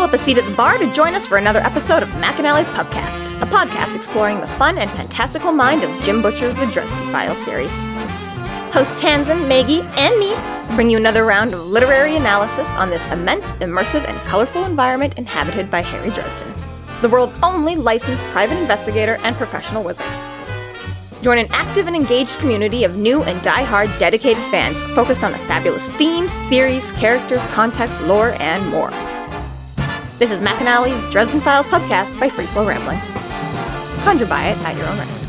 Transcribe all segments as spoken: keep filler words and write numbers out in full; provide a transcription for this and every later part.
up a seat at the bar to join us for another episode of McAnally's Pubcast, a podcast exploring the fun and fantastical mind of Jim Butcher's The Dresden Files series. Host Tanzan, Maggie, and me bring you another round of literary analysis on this immense, immersive, and colorful environment inhabited by Harry Dresden, the world's only licensed private investigator and professional wizard. Join an active and engaged community of new and die-hard dedicated fans focused on the fabulous themes, theories, characters, context, lore, and more. This is McAnally's Dresden Files Pubcast by Free Flow Rambling. Conjure by it at your own risk.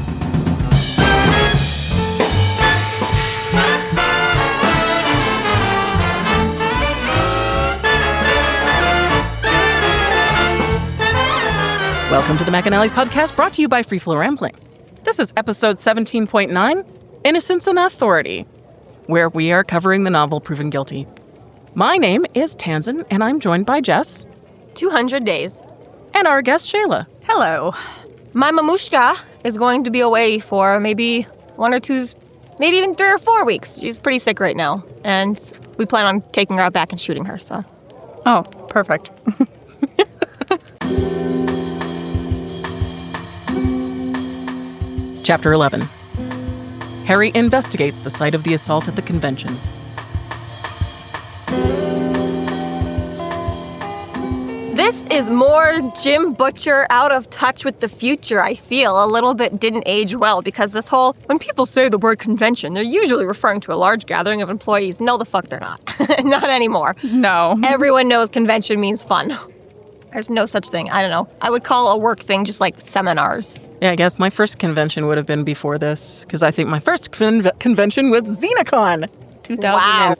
Welcome to the McAnally's Pubcast, brought to you by Free Flow Rambling. This is episode seventeen point nine, Innocence and Authority, where we are covering the novel Proven Guilty. My name is Tanzan, and I'm joined by Jess. two hundred days. And our guest, Shayla. Hello. My mamushka is going to be away for maybe one or two, maybe even three or four weeks. She's pretty sick right now, and we plan on taking her out back and shooting her, so. Oh, perfect. Chapter eleven. Harry investigates the site of the assault at the convention. This is more Jim Butcher out of touch with the future, I feel. A little bit didn't age well, because this whole, when people say the word convention, they're usually referring to a large gathering of employees. No, the fuck they're not. Not anymore. No. Everyone knows convention means fun. There's no such thing. I don't know. I would call a work thing just like seminars. Yeah, I guess my first convention would have been before this, because I think my first con- convention was XenaCon. two thousand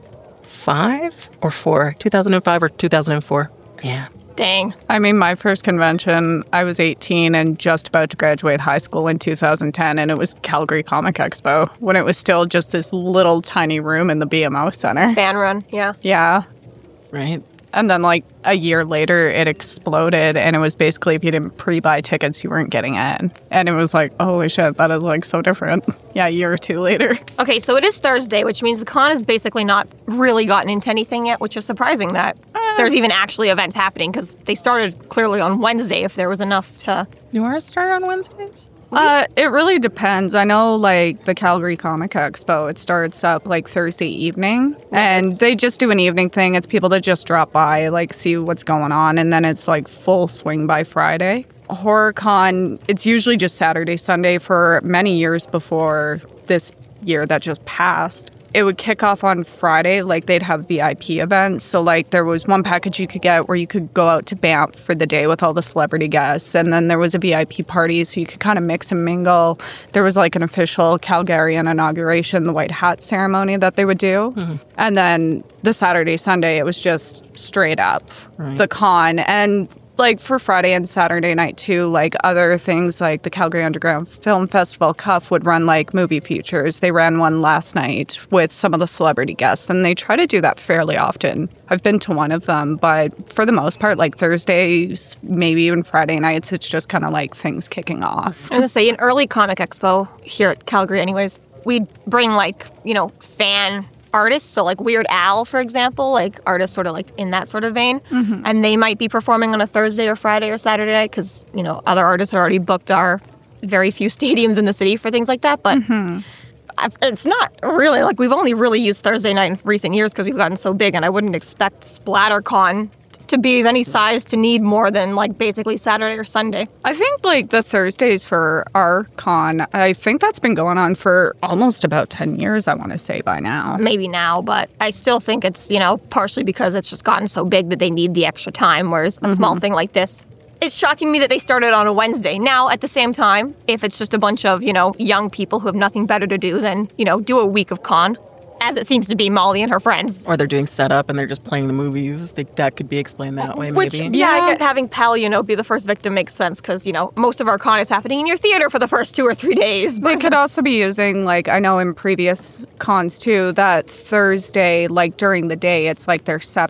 five Wow. or four? two thousand five or two thousand four. Yeah. Dang. I mean, my first convention, I was eighteen and just about to graduate high school in two thousand ten, and it was Calgary Comic Expo, when it was still just this little tiny room in the B M O Center. Fan run, yeah. Yeah. Right. And then, like, a year later, it exploded, and it was basically if you didn't pre-buy tickets, you weren't getting in. And it was like, holy shit, that is, like, so different. Yeah, a year or two later. Okay, so it is Thursday, which means the con has basically not really gotten into anything yet, which is surprising that uh, there's even actually events happening, because they started clearly on Wednesday if there was enough to... Do ours start on Wednesdays? Uh, it really depends. I know, like, the Calgary Comic Expo, it starts up, like, Thursday evening, and they just do an evening thing. It's people that just drop by, like, see what's going on, and then it's, like, full swing by Friday. HorrorCon, it's usually just Saturday, Sunday for many years before this year that just passed. It would kick off on Friday, like they'd have V I P events. So like there was one package you could get where you could go out to Banff for the day with all the celebrity guests. And then there was a V I P party so you could kind of mix and mingle. There was like an official Calgarian inauguration, the white hat ceremony that they would do. Mm-hmm. And then the Saturday, Sunday, it was just straight up right. The con. And like for Friday and Saturday night too, like other things like the Calgary Underground Film Festival, C U F, would run like movie features. They ran one last night with some of the celebrity guests, and they try to do that fairly often. I've been to one of them, but for the most part, like Thursdays, maybe even Friday nights, it's just kind of like things kicking off. I was going to say, an early comic expo here at Calgary anyways, we'd bring like, you know, fan artists, so like Weird Al, for example, like artists sort of like in that sort of vein, mm-hmm. and they might be performing on a Thursday or Friday or Saturday night because, you know, other artists had already booked our very few stadiums in the city for things like that, but mm-hmm. it's not really, like, we've only really used Thursday night in recent years because we've gotten so big, and I wouldn't expect SplatterCon to be of any size to need more than, like, basically Saturday or Sunday. I think, like, the Thursdays for our con, I think that's been going on for almost about ten years, I want to say, by now. Maybe now, but I still think it's, you know, partially because it's just gotten so big that they need the extra time, whereas a mm-hmm. small thing like this, it's shocking me that they started on a Wednesday. Now, at the same time, if it's just a bunch of, you know, young people who have nothing better to do than, you know, do a week of con, as it seems to be Molly and her friends. Or they're doing setup and they're just playing the movies. They, that could be explained that way, Which, maybe. Yeah, I get having Pal, you know, be the first victim makes sense because, you know, most of our con is happening in your theater for the first two or three days. They could also be using, like, I know in previous cons, too, that Thursday, like, during the day, it's like their setup.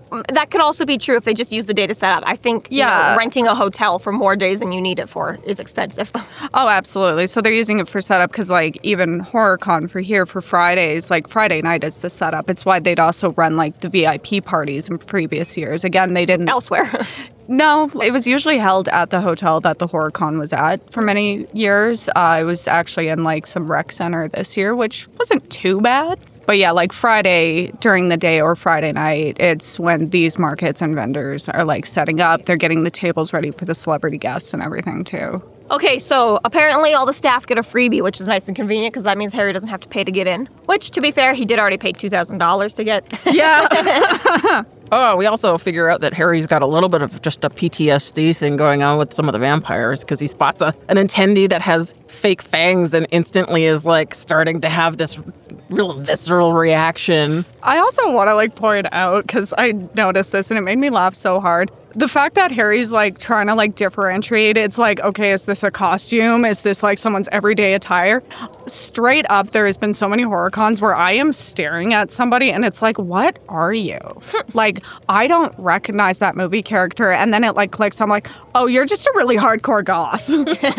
that could also be true if they just use the day to set up. I think you Yeah. know, renting a hotel for more days than you need it for is expensive. Oh, absolutely. So they're using it for setup because, like, even HorrorCon for here for Fridays, like Friday night is the setup. It's why they'd also run like the V I P parties in previous years. Again, they didn't. Elsewhere. No, it was usually held at the hotel that the HorrorCon was at for many years. Uh, it was actually in like some rec center this year, which wasn't too bad. But yeah, like Friday during the day or Friday night, it's when these markets and vendors are like setting up. They're getting the tables ready for the celebrity guests and everything too. Okay, so apparently all the staff get a freebie, which is nice and convenient because that means Harry doesn't have to pay to get in. Which, to be fair, he did already pay two thousand dollars to get. Yeah. Oh, we also figure out that Harry's got a little bit of just a P T S D thing going on with some of the vampires because he spots a, an attendee that has fake fangs and instantly is like starting to have this real visceral reaction. I also want to like point out, because I noticed this and it made me laugh so hard. The fact that Harry's like trying to like differentiate, it's like, okay, is this a costume? Is this like someone's everyday attire? Straight up, there has been so many horror cons where I am staring at somebody and it's like, what are you? Like, I don't recognize that movie character. And then it like clicks. I'm like, oh, you're just a really hardcore goth.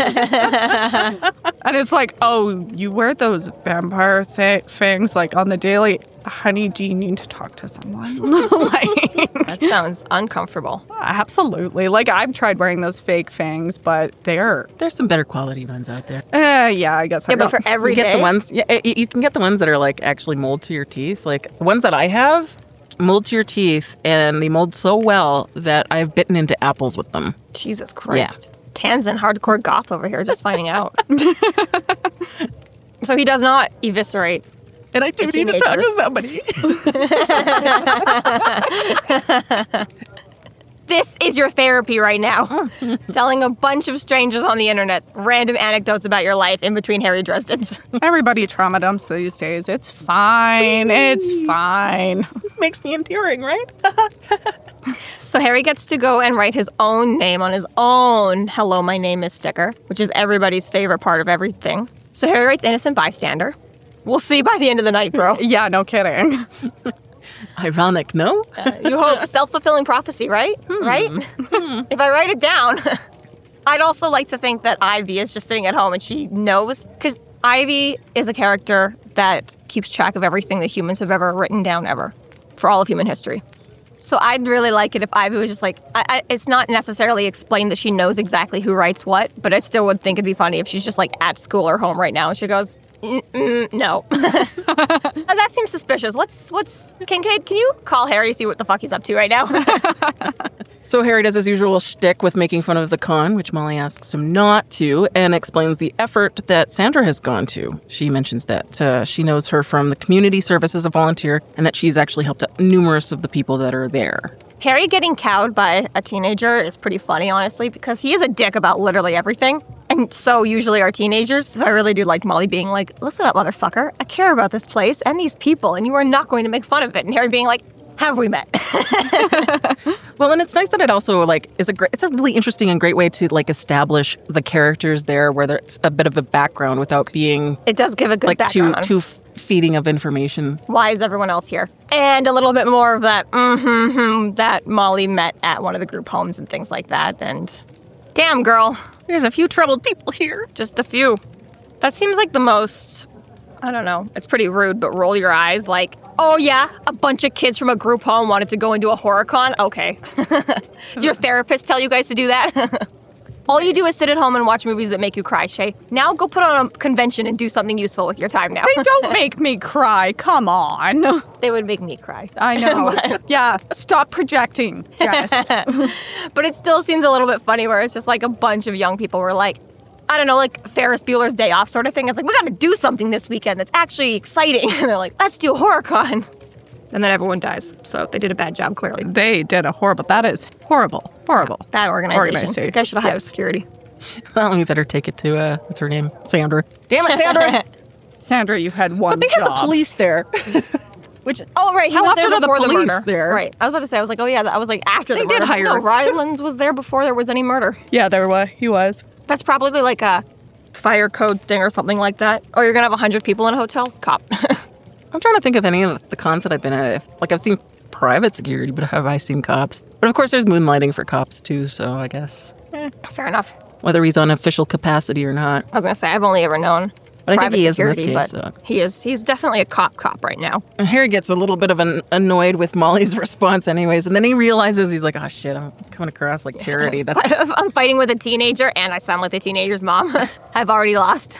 And it's like, oh, you wear those vampire th- things like on the daily. Honey, do you need to talk to someone? Like, That sounds uncomfortable. absolutely. Like, I've tried wearing those fake fangs, but they're, There's some better quality ones out there. uh, yeah, I guess I Yeah, but don't. for every You get day? the ones, yeah, y- you can get the ones that are like actually mold to your teeth. Like the ones that I have mold to your teeth, and they mold so well that I've bitten into apples with them. Jesus Christ. Tanzan hardcore goth over here just finding out. So he does not eviscerate. And I do The need to talk to teenagers. somebody. This is your therapy right now. Telling a bunch of strangers on the internet random anecdotes about your life in between Harry Dresden's. Everybody trauma dumps these days. It's fine. It's fine. Makes me endearing, right? So Harry gets to go and write his own name on his own Hello, My Name is sticker, which is everybody's favorite part of everything. So Harry writes innocent bystander. We'll see by the end of the night, bro. Yeah, no kidding. Ironic, no? Uh, you hope self-fulfilling prophecy, right? Hmm. Right? If I write it down, I'd also like to think that Ivy is just sitting at home and she knows. Because Ivy is a character that keeps track of everything that humans have ever written down ever for all of human history. So I'd really like it if Ivy was just like, I, I, it's not necessarily explained that she knows exactly who writes what, but I still would think it'd be funny if she's just like at school or home right now and she goes, Mm-mm, no. That seems suspicious. What's, what's, Kincaid, can you call Harry, see what the fuck he's up to right now? So Harry does his usual shtick with making fun of the con, which Molly asks him not to, and explains the effort that Sandra has gone to. She mentions that uh, she knows her from the community service as a volunteer, and that she's actually helped out numerous of the people that are there. Harry getting cowed by a teenager is pretty funny, honestly, because he is a dick about literally everything. And so usually are teenagers. So I really do like Molly being like, listen up, motherfucker. I care about this place and these people, and you are not going to make fun of it. And Harry being like, have we met? Well, and it's nice that it also, like, is a great, it's a really interesting and great way to, like, establish the characters there where there's a bit of a background without being, It does give a good like, too, background on too f- feeding of information. why is everyone else here? And a little bit more of that, mm-hmm, that Molly met at one of the group homes and things like that. And damn, girl, There's a few troubled people here. just a few. That seems like the most, I don't know, it's pretty rude, but roll your eyes like, oh yeah, a bunch of kids from a group home wanted to go into a horror con? Okay. Did your therapist tell you guys to do that? All you do is sit at home and watch movies that make you cry, Shay. Now go put on a convention and do something useful with your time now. They don't make me cry. Come on. They would make me cry. I know. Yeah, stop projecting. Yes. But it still seems a little bit funny where it's just like a bunch of young people were like, I don't know, like Ferris Bueller's Day Off sort of thing. It's like, we gotta do something this weekend that's actually exciting. And they're like, let's do HorrorCon. And then everyone dies. So they did a bad job, clearly. They did a horrible, that is horrible, horrible. Bad organization. Organization. You guys should have hired Yes. security. Well, we better take it to, uh, what's her name? Sandra. Damn it, Sandra! Sandra, you had one But they had job. the police there. Which, Oh, right. He How was often there are the before the, police murder. there? Right. I was about to say, I was like, oh, yeah. I was like, after They the did murder. hire- No, Rylands was there before there was any murder. Yeah, there was. He was. That's probably like a fire code thing or something like that. Oh, you're going to have one hundred people in a hotel? Cop. I'm trying to think of any of the cons that I've been at. If, like, I've seen private security, but have I seen cops? But of course, there's moonlighting for cops, too, so I guess. Eh, fair enough. Whether he's on official capacity or not. I was going to say, I've only ever known But I private think he is in security, this case. but So. he is, he's definitely a cop cop right now. And Harry gets a little bit of an annoyed with Molly's response anyways, and then he realizes, he's like, oh shit, I'm coming across like Charity. That's I'm fighting with a teenager, and I sound like the teenager's mom. I've already lost.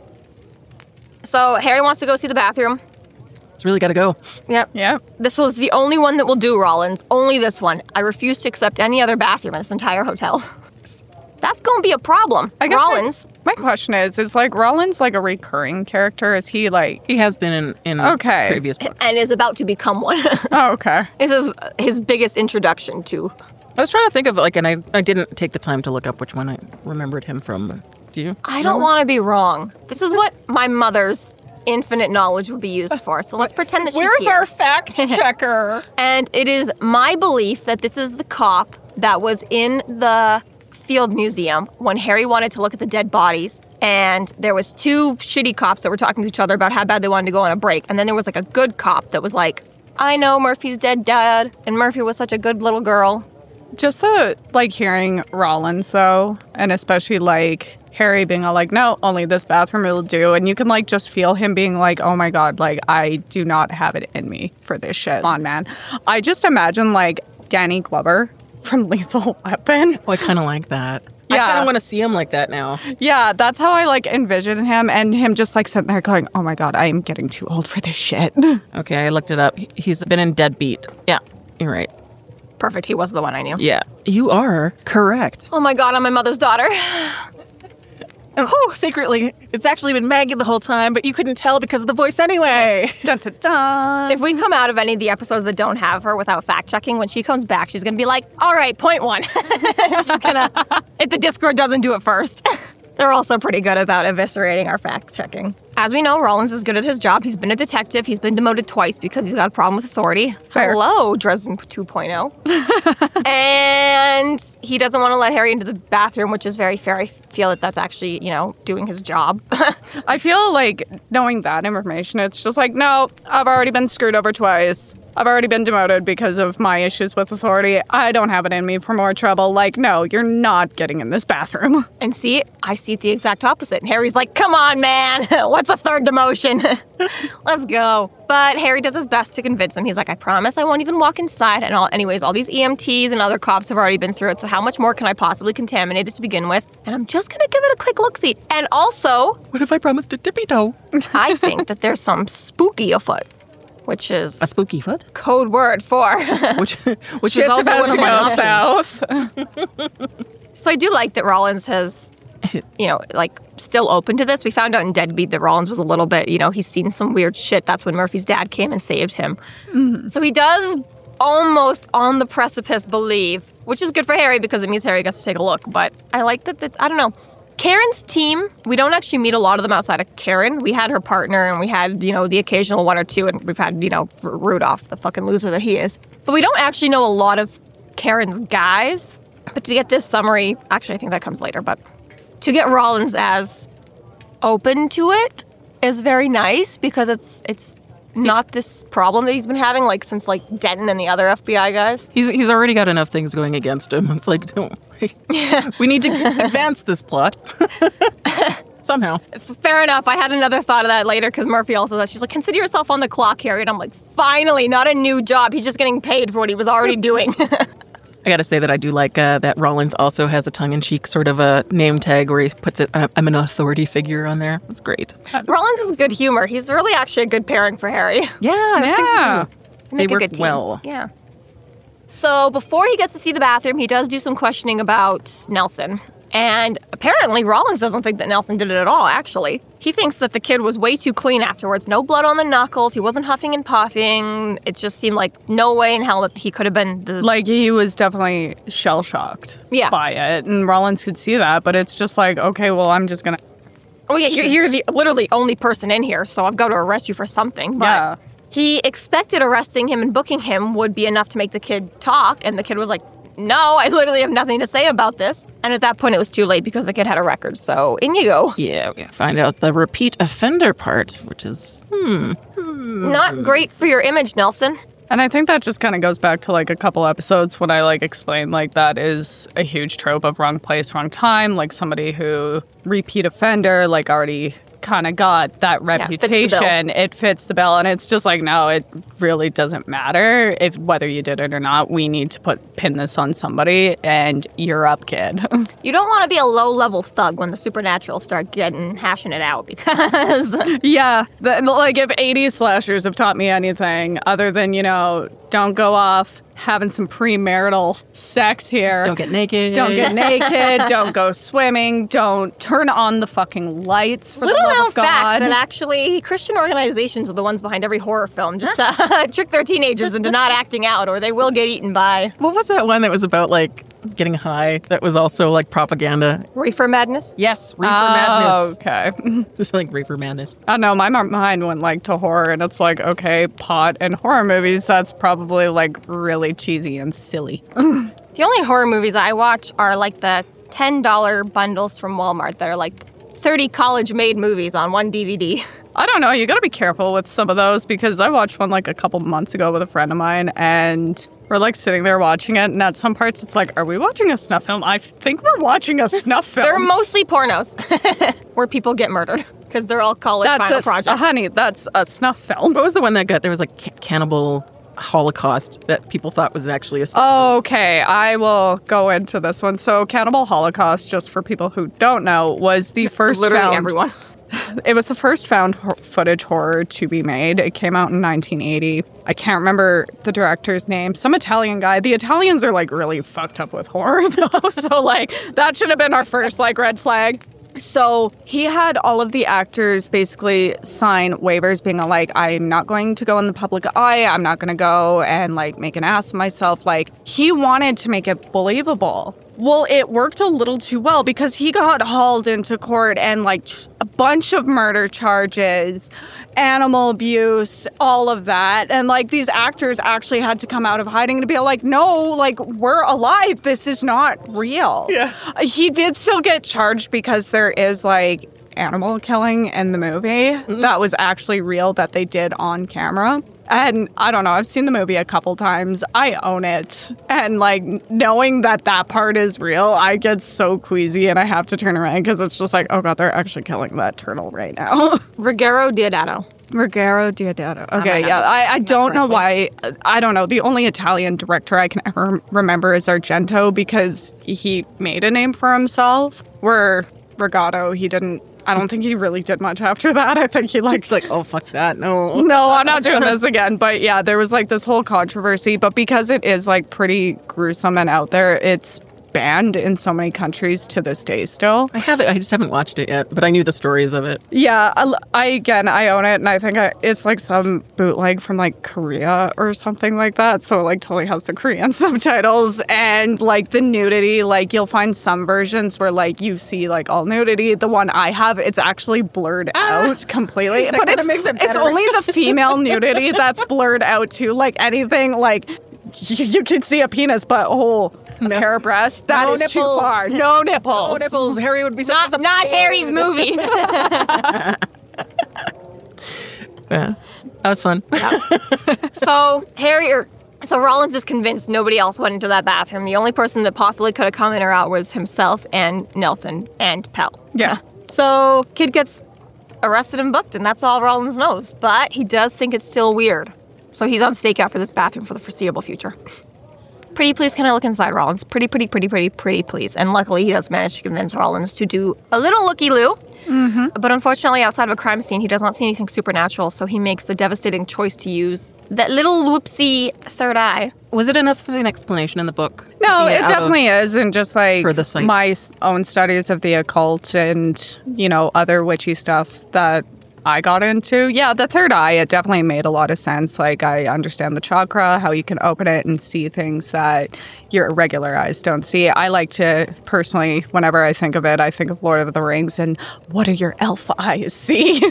So Harry wants to go see the bathroom. It's really got to go. Yep. Yeah. This was the only one that will do, Rollins. Only this one. I refuse to accept any other bathroom in this entire hotel. That's going to be a problem. I guess Rollins. My, my question is, is like Rollins like a recurring character? Is he like... He has been in, in Okay. previous books. And is about to become one. Oh, okay. This is his biggest introduction to. I was trying to think of, like, and I, I didn't take the time to look up which one I remembered him from. Do you? I don't want to be wrong. This is what my mother's infinite knowledge would be used for. So let's pretend that she's Where's here. our fact checker? And it is my belief that this is the cop that was in the field museum when Harry wanted to look at the dead bodies. And there was two shitty cops that were talking to each other about how bad they wanted to go on a break. And then there was like a good cop that was like, I know Murphy's dead dad, and Murphy was such a good little girl. Just the, like, hearing Rollins, though, and especially, like, Harry being all like, no, only this bathroom will do. And you can, like, just feel him being like, oh, my God, like, I do not have it in me for this shit. Come on, man. I just imagine, like, Danny Glover from Lethal Weapon. Oh, I kind of like that. I Yeah. kind of want to see him like that now. Yeah, that's how I, like, envision him, and him just, like, sitting there going, oh, my God, I am getting too old for this shit. Okay, I looked it up. He's been in Deadbeat. Yeah, you're right. Perfect, he was the one I knew. Yeah, you are correct. Oh my God, I'm my mother's daughter. And oh, secretly, it's actually been Maggie the whole time, but you couldn't tell because of the voice anyway. Dun, dun, dun. If we come out of any of the episodes that don't have her without fact checking, when she comes back, she's gonna be like, all right, point one. She's gonna, if the Discord doesn't do it first. They're also pretty good about eviscerating our fact checking. As we know, Rollins is good at his job. He's been a detective. He's been demoted twice because he's got a problem with authority. Fair. Hello, Dresden two point oh. And he doesn't want to let Harry into the bathroom, which is very fair. I feel that that's actually, you know, doing his job. I feel like knowing that information, it's just like, no, I've already been screwed over twice. I've already been demoted because of my issues with authority. I don't have it in me for more trouble. Like, no, you're not getting in this bathroom. And see, I see it the exact opposite. And Harry's like, come on, man. What's a third demotion? Let's go. But Harry does his best to convince him. He's like, I promise I won't even walk inside. And all, anyways, all these E M Ts and other cops have already been through it. So how much more can I possibly contaminate it to begin with? And I'm just going to give it a quick look-see. And also, What if I promised a tippy toe? I think that there's some spooky afoot, which is A spooky foot? code word for... Which, which is Shit's also about one to of my go options. south. So I do like that Rollins has, you know, like, still open to this. We found out in Deadbeat that Rollins was a little bit, you know, he's seen some weird shit. That's when Murphy's dad came and saved him. Mm-hmm. So he does almost on the precipice believe, which is good for Harry because it means Harry gets to take a look. But I like that, that I don't know. Karen's team, we don't actually meet a lot of them outside of Karen. We had her partner and we had, you know, the occasional one or two, and we've had, you know, R- Rudolph, the fucking loser that he is. But we don't actually know a lot of Karen's guys. But to get this summary, actually, I think that comes later, but to get Rollins as open to it is very nice because it's it's not this problem that he's been having, like, since, like, Denton and the other F B I guys. He's he's already got enough things going against him. It's like, don't. We need to advance this plot. Somehow. Fair enough. I had another thought of that later because Murphy also said, she's like, consider yourself on the clock, Harry. And I'm like, finally, not a new job. He's just getting paid for what he was already doing. I gotta say that I do like uh, that Rollins also has a tongue-in-cheek sort of a name tag where he puts it, uh, I'm an authority figure on there. That's great. Rollins is good humor. He's really actually a good pairing for Harry. Yeah, I was Yeah. thinking too. Make They a work good team. well. Yeah. So before he gets to see the bathroom, he does do some questioning about Nelson. And apparently Rollins doesn't think that Nelson did it at all, actually. He thinks that the kid was way too clean afterwards. No blood on the knuckles. He wasn't huffing and puffing. It just seemed like no way in hell that he could have been the... Like, he was definitely shell-shocked Yeah. by it. And Rollins could see that, but it's just like, okay, well, I'm just gonna... Oh, yeah, you're, you're the literally only person in here, so I've got to arrest you for something. But Yeah. he expected arresting him and booking him would be enough to make the kid talk, and the kid was like, no, I literally have nothing to say about this. And at that point, it was too late because the kid had a record, so in you go. Yeah, we gotta find out the repeat offender part, which is, hmm. Not great for your image, Nelson. And I think that just kind of goes back to like a couple episodes when I like explained like that is a huge trope of wrong place, wrong time. Like somebody who repeat offender, like already kind of got that reputation. Yeah, it fits the bill. And it's just like, no, it really doesn't matter if whether you did it or not. We need to put pin this on somebody and you're up, kid. You don't want to be a low-level thug when the supernatural start getting hashing it out because... yeah. The, like if eighties slashers have taught me anything other than, you know, don't go off having some premarital sex here. Don't get naked. Don't get naked. Don't go swimming. Don't turn on the fucking lights for Little the love known of God. fact that actually Christian organizations are the ones behind every horror film just to trick their teenagers into not acting out or they will get eaten by... What was that one that was about, like, getting high that was also, like, propaganda? Reefer Madness? Yes, Reefer Oh, Madness. okay. Just like Reefer Madness. I know, my mind went like to horror, and it's like, okay, pot and horror movies, that's probably like really cheesy and silly. The only horror movies I watch are like the ten dollar bundles from Walmart that are like thirty college-made movies on one D V D. I don't know, you gotta be careful with some of those because I watched one like a couple months ago with a friend of mine, and we're like sitting there watching it, and at some parts it's like, are we watching a snuff film? I think we're watching a snuff film. They're mostly pornos where people get murdered because they're all college that's final a, projects. Uh, honey, that's a snuff film. What was the one that got, there was like ca- cannibal Holocaust that people thought was actually a... Okay, I will go into this one. So Cannibal Holocaust, just for people who don't know, was the first Literally found... everyone. It was the first found ho- footage horror to be made. It came out in nineteen eighty. I can't remember the director's name. Some Italian guy. The Italians are like really fucked up with horror though. So like that should have been our first like red flag. So he had all of the actors basically sign waivers being like, I'm not going to go in the public eye. I'm not going to go and like make an ass of myself. Like he wanted to make it believable. Well, it worked a little too well because he got hauled into court and like a bunch of murder charges, animal abuse, all of that. And like these actors actually had to come out of hiding to be like, no, like we're alive. This is not real. Yeah. He did still get charged because there is like animal killing in the movie mm-hmm. that was actually real that they did on camera. And I don't know, I've seen the movie a couple times. I own it. And like knowing that that part is real, I get so queasy and I have to turn around because it's just like, oh God, they're actually killing that turtle right now. Ruggero Deodato. Ruggero Deodato. Okay, yeah. I, I don't know why. I don't know. The only Italian director I can ever remember is Argento because he made a name for himself. Where Ruggero, he didn't. I don't think he really did much after that. I think he like... It's like, oh, fuck that, no. No, I'm not doing this again. But yeah, there was like this whole controversy. But because it is like pretty gruesome and out there, it's banned in so many countries to this day still. I have it. I just haven't watched it yet, but I knew the stories of it. Yeah, I, I again, I own it, and I think I, it's like some bootleg from like Korea or something like that. So it like totally has the Korean subtitles and like the nudity. Like you'll find some versions where like you see like all nudity. The one I have, it's actually blurred ah, out completely. But it's, makes it it's only the female nudity that's blurred out too. Like anything like you, you can see a penis, but a whole no. pair of breasts. That no is nipple. too far. No nipples. No nipples. Harry would be so not, not Harry's movie. Yeah, that was fun. Yeah. So Harry, or so Rollins is convinced nobody else went into that bathroom. The only person that possibly could have come in or out was himself and Nelson and Pell. Yeah. So kid gets arrested and booked, and that's all Rollins knows. But he does think it's still weird. So he's on stakeout for this bathroom for the foreseeable future. Pretty please, can I look inside, Rollins? Pretty, pretty, pretty, pretty, pretty please. And luckily, he does manage to convince Rollins to do a little looky-loo. Mm-hmm. But unfortunately, outside of a crime scene, he does not see anything supernatural, so he makes the devastating choice to use that little whoopsie third eye. Was it enough of an explanation in the book? No, it, it definitely of, is. And just like for the site. My own studies of the occult and, you know, other witchy stuff that I got into. Yeah, the third eye, it definitely made a lot of sense. Like, I understand the chakra, how you can open it and see things that your regular eyes don't see. I like to, personally, whenever I think of it, I think of Lord of the Rings and what do your elf eyes see?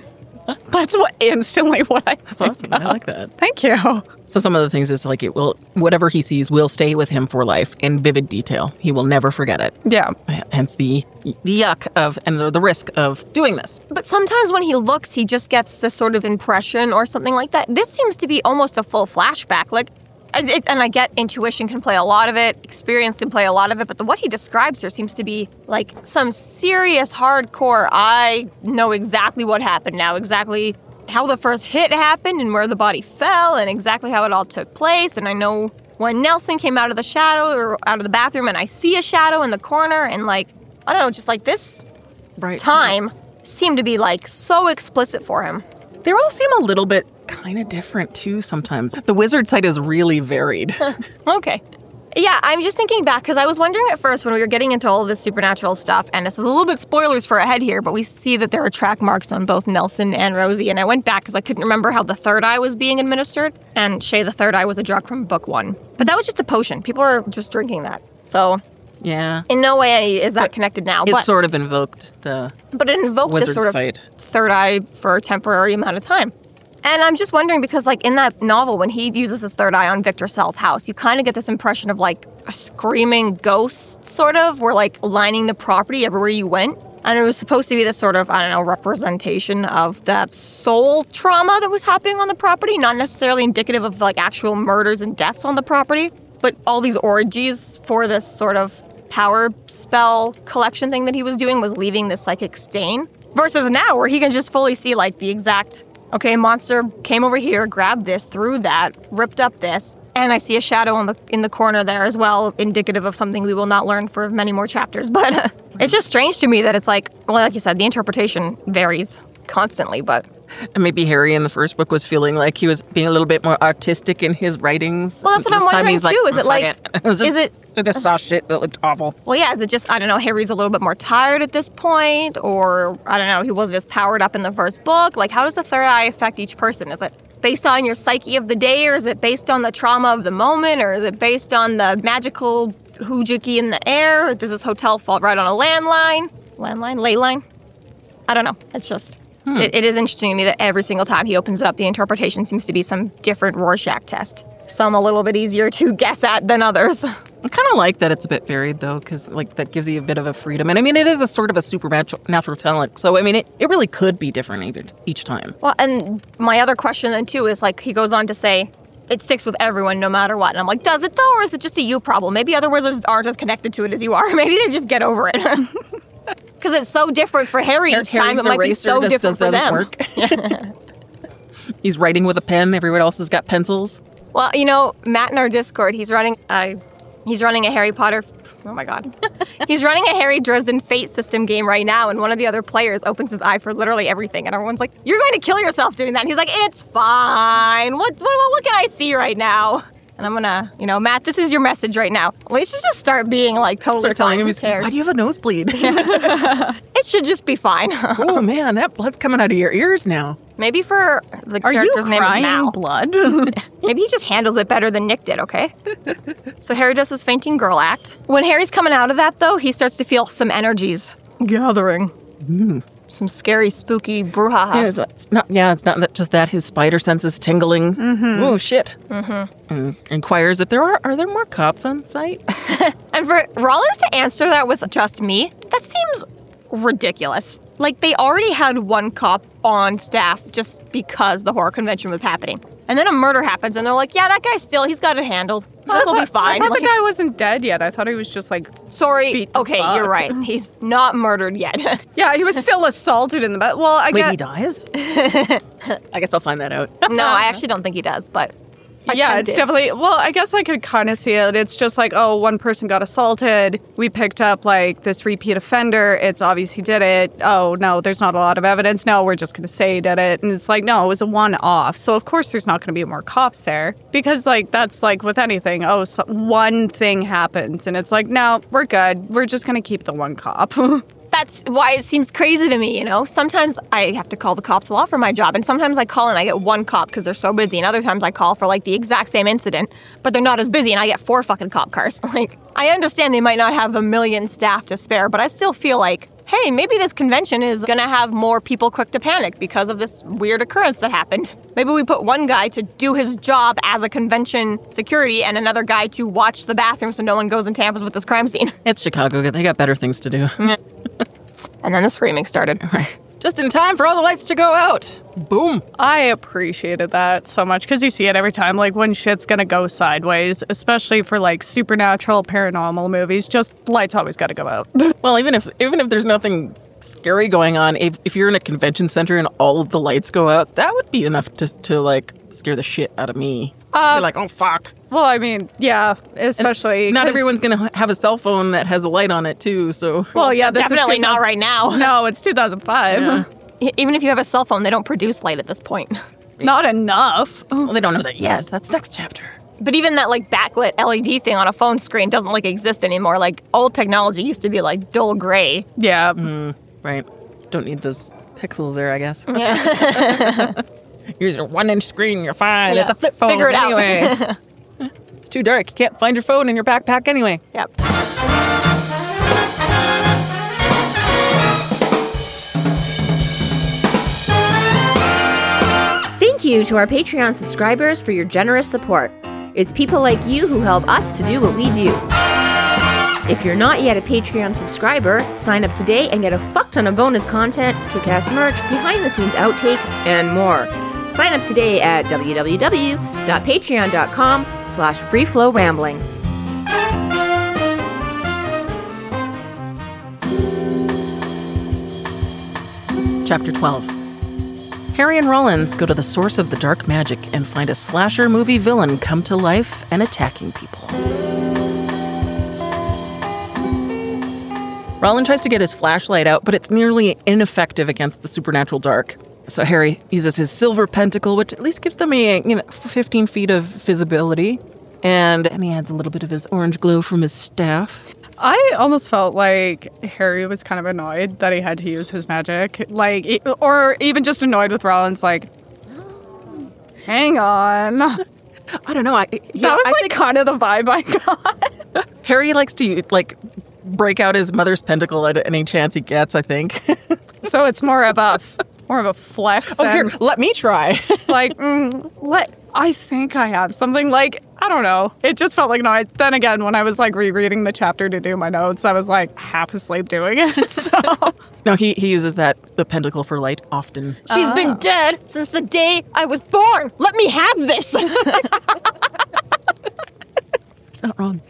That's what instantly what I That's awesome. I like that. Thank you. So some of the things is like it will, whatever he sees will stay with him for life in vivid detail. He will never forget it. Yeah. Hence the, the yuck of, and the, the risk of doing this. But sometimes when he looks, he just gets this sort of impression or something like that. This seems to be almost a full flashback. Like, it's, and I get intuition can play a lot of it, experience can play a lot of it, but the, what he describes here seems to be like some serious hardcore, I know exactly what happened now, exactly how the first hit happened and where the body fell and exactly how it all took place. And I know when Nelson came out of the shadow or out of the bathroom and I see a shadow in the corner and like, I don't know, just like this right. time seemed to be like so explicit for him. They all seem a little bit kind of different too sometimes. The wizard side is really varied. Okay. Yeah, I'm just thinking back because I was wondering at first when we were getting into all of this supernatural stuff, and this is a little bit spoilers for ahead here, but we see that there are track marks on both Nelson and Rosie, and I went back because I couldn't remember how the third eye was being administered, and Shay, the third eye, was a drug from book one. But that was just a potion. People are just drinking that. So yeah. in no way is that connected now. It but, sort of invoked the But it invoked this wizard sort of sight. third eye for a temporary amount of time. And I'm just wondering because, like, in that novel, when he uses his third eye on Victor Sell's house, you kind of get this impression of, like, a screaming ghost, sort of, where, like, lining the property everywhere you went. And it was supposed to be this sort of, I don't know, representation of that soul trauma that was happening on the property, not necessarily indicative of, like, actual murders and deaths on the property, but all these orgies for this sort of power spell collection thing that he was doing was leaving this psychic stain. Versus now, where he can just fully see, like, the exact... Okay, monster came over here, grabbed this, threw that, ripped up this, and I see a shadow in the in the corner there as well, indicative of something we will not learn for many more chapters. But uh, it's just strange to me that it's like, well, like you said, the interpretation varies constantly, but... And maybe Harry in the first book was feeling like he was being a little bit more artistic in his writings. Well, that's what This I'm time wondering, he's too. Like, Is it "Oh, like... fuck it." It was just, is it... I just saw shit that looked awful. Well, yeah, is it just, I don't know, Harry's a little bit more tired at this point, or, I don't know, he wasn't as powered up in the first book? Like, how does the third eye affect each person? Is it based on your psyche of the day, or is it based on the trauma of the moment, or is it based on the magical hoojiki in the air? Or does this hotel fall right on a landline? Landline? Ley line? I don't know. It's just, hmm. it, it is interesting to me that every single time he opens it up, the interpretation seems to be some different Rorschach test. Some a little bit easier to guess at than others. I kind of like that it's a bit varied, though, because like that gives you a bit of a freedom. And I mean, it is a sort of a supernatural natural talent. So, I mean, it, it really could be different even each time. Well, and my other question then, too, is like he goes on to say, it sticks with everyone no matter what. And I'm like, does it, though, or is it just a you problem? Maybe other wizards aren't as connected to it as you are. Maybe they just get over it. Because it's so different for Harry each time, it might be so just, different just for them. Work. He's writing with a pen. Everyone else has got pencils. Well, you know, Matt in our Discord, he's running uh, he's running a Harry Potter... Oh, my God. He's running a Harry Dresden Fate system game right now, and one of the other players opens his eye for literally everything, and everyone's like, you're going to kill yourself doing that. And he's like, it's fine. What, what, what can I see right now? And I'm gonna, you know, Matt, this is your message right now. We should just start being, like, totally Start telling him, Who cares? why do you have a nosebleed? It should just be fine. Oh, man, that blood's coming out of your ears now. Maybe for the Are you character's name is crying Mal. blood? Maybe he just handles it better than Nick did, okay? So Harry does his fainting girl act. When Harry's coming out of that, though, he starts to feel some energies gathering. Mm. Some scary, spooky brouhaha. Yeah, it's, it's not. Yeah, it's not that just that his spider sense is tingling. Mm-hmm. Oh shit! Mm-hmm. And inquires if there are are there more cops on site. And for Rollins to answer that with just me, that seems ridiculous. Like, they already had one cop on staff just because the horror convention was happening. And then a murder happens, and they're like, yeah, that guy still, he's got it handled. This will be fine. I thought Like, the guy wasn't dead yet. I thought he was just like... sorry, beat the okay, fuck. you're right. He's not murdered yet. Yeah, he was still assaulted in the bed. Well, I Wait, guess... he dies? I guess I'll find that out. No, I actually don't think he does, but... I Yeah, tempted. it's definitely... Well, I guess I could kind of see it. It's just like, oh, one person got assaulted. We picked up, like, this repeat offender. It's obvious he did it. Oh, no, there's not a lot of evidence. No, we're just going to say he did it. And it's like, no, it was a one-off. So, of course, there's not going to be more cops there. Because, like, that's like with anything. Oh, so one thing happens. And it's like, no, we're good. We're just going to keep the one cop. That's why it seems crazy to me, you know? Sometimes I have to call the cops a lot for my job, and sometimes I call and I get one cop because they're so busy, and other times I call for, like, the exact same incident, but they're not as busy, and I get four fucking cop cars. Like, I understand they might not have a million staff to spare, but I still feel like hey, maybe this convention is going to have more people quick to panic because of this weird occurrence that happened. Maybe we put one guy to do his job as a convention security and another guy to watch the bathroom so no one goes and tampers with this crime scene. It's Chicago. They got better things to do. And then the screaming started. Right. Just in time for all the lights to go out. Boom. I appreciated that so much because you see it every time, like when shit's gonna go sideways, especially for like supernatural, paranormal movies. Just lights always gotta go out. Well, even if even if there's nothing scary going on, if, if you're in a convention center and all of the lights go out, that would be enough to to like scare the shit out of me. Uh, You're like, oh fuck. Well, I mean, yeah, especially And not 'cause- everyone's gonna have a cell phone that has a light on it too. So Well, yeah, this Definitely is not right now. No, it's two thousand five. Yeah. E- Even if you have a cell phone, they don't produce light at this point. Not enough. well, they don't know that yet. That's next chapter. But even that like backlit L E D thing on a phone screen doesn't like exist anymore. Like old technology used to be like dull gray. Yeah. Right. Don't need those pixels there, I guess. Yeah. Use your one-inch screen. You're fine. Yeah. It's a flip phone. Figure it out. anyway. It's too dark. You can't find your phone in your backpack anyway. Yep. Thank you to our Patreon subscribers for your generous support. It's people like you who help us to do what we do. If you're not yet a Patreon subscriber, sign up today and get a fuck ton of bonus content, kick-ass merch, behind-the-scenes outtakes, and more. Sign up today at www.patreon.com slash freeflowrambling. Chapter twelve. Harry and Rollins go to the source of the dark magic and find a slasher movie villain come to life and attacking people. Rollins tries to get his flashlight out, but it's nearly ineffective against the supernatural dark. So Harry uses his silver pentacle, which at least gives them a, you know, fifteen feet of visibility. And, and he adds a little bit of his orange glow from his staff. I almost felt like Harry was kind of annoyed that he had to use his magic. Like, e- or even just annoyed with Rollins, like, hang on. That I don't know. I, yeah, was I like think kind of the vibe I got. Harry likes to, like, break out his mother's pentacle at any chance he gets, I think. So it's more of a, more of a flex Oh, than, here, let me try. like, mm, what? I think I have something, like, I don't know. It just felt like annoyed. Then again, when I was, like, rereading the chapter to do my notes, I was, like, half asleep doing it, so... No, he, he uses that, the pentacle for light, often. She's been dead since the day I was born. Let me have this. It's not wrong.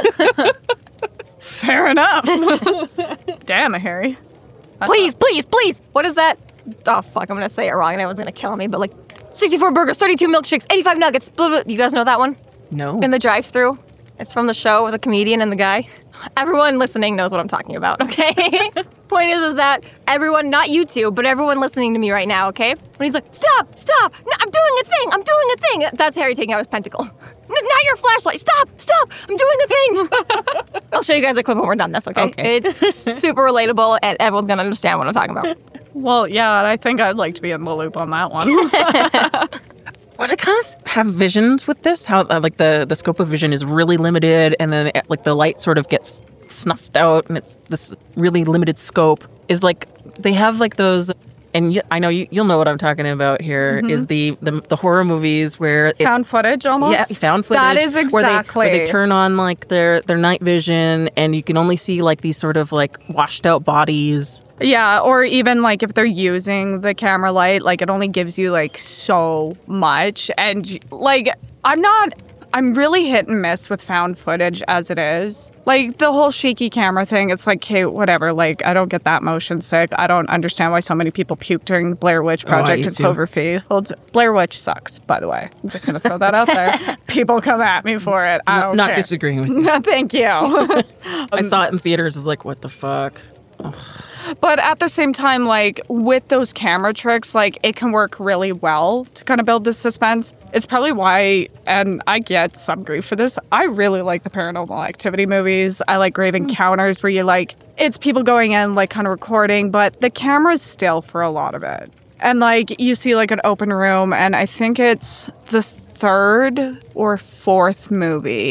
Fair enough. Damn it, Harry. Please, please, please. What is that? Oh, fuck. I'm going to say it wrong and everyone's going to kill me. But like sixty-four burgers, thirty-two milkshakes, eighty-five nuggets. Blah, blah. You guys know that one? No. In the drive-thru. It's from the show with the comedian and the guy. Everyone listening knows what I'm talking about, okay? Point is, is that everyone, not you two, but everyone listening to me right now, okay? When he's like, stop, stop, no, I'm doing a thing, I'm doing a thing. That's Harry taking out his pentacle. Not your flashlight, stop, stop, I'm doing a thing. I'll show you guys a clip when we're done this, okay? Okay. It's super relatable, and everyone's gonna understand what I'm talking about. Well, yeah, I think I'd like to be in the loop on that one. Well, I kind of have visions with this, how uh, like the, the scope of vision is really limited, and then uh, like the light sort of gets snuffed out, and it's this really limited scope. Is like they have like those, and y- I know you, you'll know what I'm talking about here. Mm-hmm. Is the, the the horror movies where it's Found footage, almost? yeah found footage. That is exactly. where they, where they turn on like their their night vision, and you can only see like these sort of like washed out bodies. Yeah, or even like if they're using the camera light, like it only gives you like so much. And like, I'm not, I'm really hit and miss with found footage as it is. Like the whole shaky camera thing, it's like, okay, whatever. Like, I don't get that motion sick. I don't understand why so many people puke during the Blair Witch Oh, I Project used and to. Cloverfield. Blair Witch sucks, by the way. I'm just going to throw that out there. People come at me for it. I don't Not care. disagreeing with you. No, thank you. I saw it in theaters. Was like, what the fuck? But at the same time, like, with those camera tricks, like, it can work really well to kind of build this suspense. It's probably why, and I get some grief for this, I really like the Paranormal Activity movies. I like Grave Encounters, where you, like, it's people going in, like, kind of recording, but the camera's still for a lot of it. And, like, you see, like, an open room, and I think it's the third or fourth movie